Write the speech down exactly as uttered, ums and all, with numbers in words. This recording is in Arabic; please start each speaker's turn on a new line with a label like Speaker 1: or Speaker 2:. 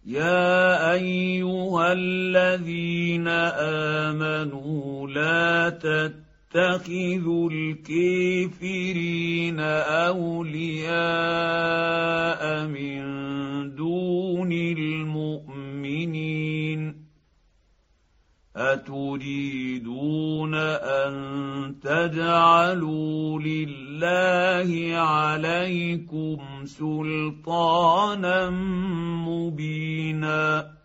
Speaker 1: يا ايها الذين امنوا لا تتخذوا الكافرين اولياء من دون المؤمنين اتريدون ان تجعلوا لله عليكم سلطانا مبينا